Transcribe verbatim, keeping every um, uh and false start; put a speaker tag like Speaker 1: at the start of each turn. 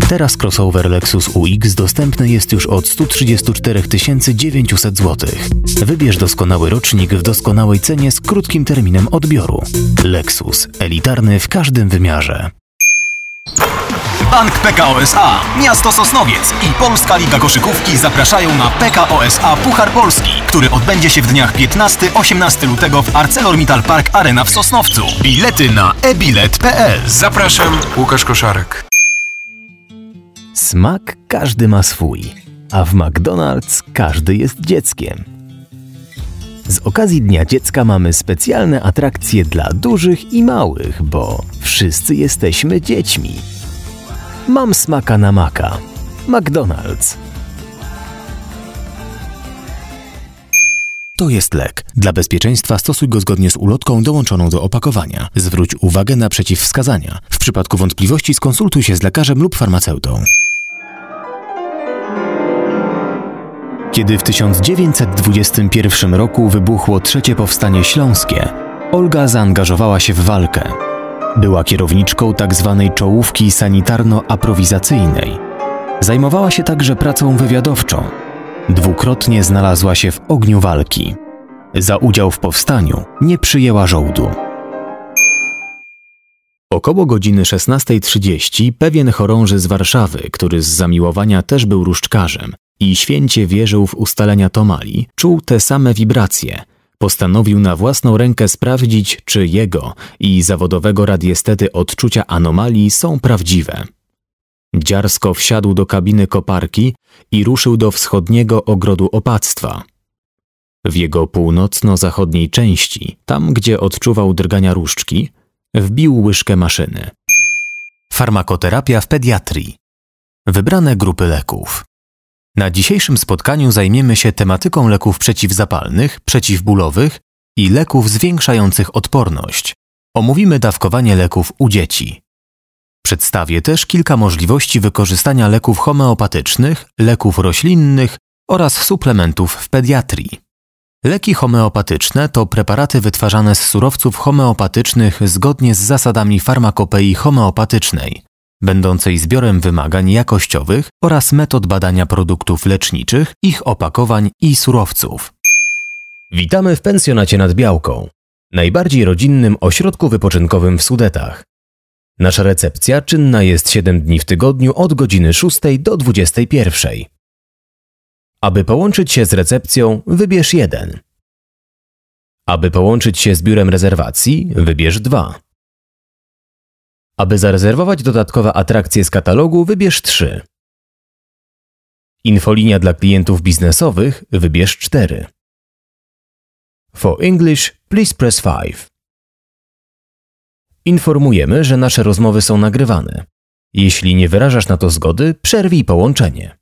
Speaker 1: Teraz crossover Lexus U X dostępny jest już od sto trzydzieści cztery tysiące dziewięćset złotych. Wybierz doskonały rocznik w doskonałej cenie z krótkim terminem odbioru. Lexus. Elitarny w każdym wymiarze.
Speaker 2: Bank P K O S A, miasto Sosnowiec i Polska Liga Koszykówki zapraszają na P K O S A Puchar Polski, który odbędzie się w dniach piętnastego do osiemnastego lutego w ArcelorMittal Park Arena w Sosnowcu. Bilety na e bilet kropka p l.
Speaker 3: Zapraszam, Łukasz Koszarek.
Speaker 1: Smak każdy ma swój, a w McDonald's każdy jest dzieckiem. Z okazji Dnia Dziecka mamy specjalne atrakcje dla dużych i małych, bo wszyscy jesteśmy dziećmi. Mam smaka na maka. McDonald's. To jest lek. Dla bezpieczeństwa stosuj go zgodnie z ulotką dołączoną do opakowania. Zwróć uwagę na przeciwwskazania. W przypadku wątpliwości skonsultuj się z lekarzem lub farmaceutą. Kiedy w tysiąc dziewięćset dwudziestym pierwszym roku wybuchło trzecie Powstanie Śląskie, Olga zaangażowała się w walkę. Była kierowniczką tzw. czołówki sanitarno-aprowizacyjnej. Zajmowała się także pracą wywiadowczą. Dwukrotnie znalazła się w ogniu walki. Za udział w powstaniu nie przyjęła żołdu. Około godziny szesnastej trzydzieści pewien chorąży z Warszawy, który z zamiłowania też był różdżkarzem i święcie wierzył w ustalenia Tomali, czuł te same wibracje. Postanowił na własną rękę sprawdzić, czy jego i zawodowego radiestety odczucia anomalii są prawdziwe. Dziarsko wsiadł do kabiny koparki i ruszył do wschodniego ogrodu opactwa. W jego północno-zachodniej części, tam gdzie odczuwał drgania różdżki, wbił łyżkę maszyny. Farmakoterapia w pediatrii. Wybrane grupy leków. Na dzisiejszym spotkaniu zajmiemy się tematyką leków przeciwzapalnych, przeciwbólowych i leków zwiększających odporność. Omówimy dawkowanie leków u dzieci. Przedstawię też kilka możliwości wykorzystania leków homeopatycznych, leków roślinnych oraz suplementów w pediatrii. Leki homeopatyczne to preparaty wytwarzane z surowców homeopatycznych zgodnie z zasadami farmakopei homeopatycznej, będącej zbiorem wymagań jakościowych oraz metod badania produktów leczniczych, ich opakowań i surowców. Witamy w pensjonacie nad Białką, najbardziej rodzinnym ośrodku wypoczynkowym w Sudetach. Nasza recepcja czynna jest siedem dni w tygodniu od godziny szóstej do dwudziestej pierwszej. Aby połączyć się z recepcją, wybierz jeden. Aby połączyć się z biurem rezerwacji, wybierz dwa. Aby zarezerwować dodatkowe atrakcje z katalogu, wybierz trzy. Infolinia dla klientów biznesowych, wybierz cztery. For English, please press five. Informujemy, że nasze rozmowy są nagrywane. Jeśli nie wyrażasz na to zgody, przerwij połączenie.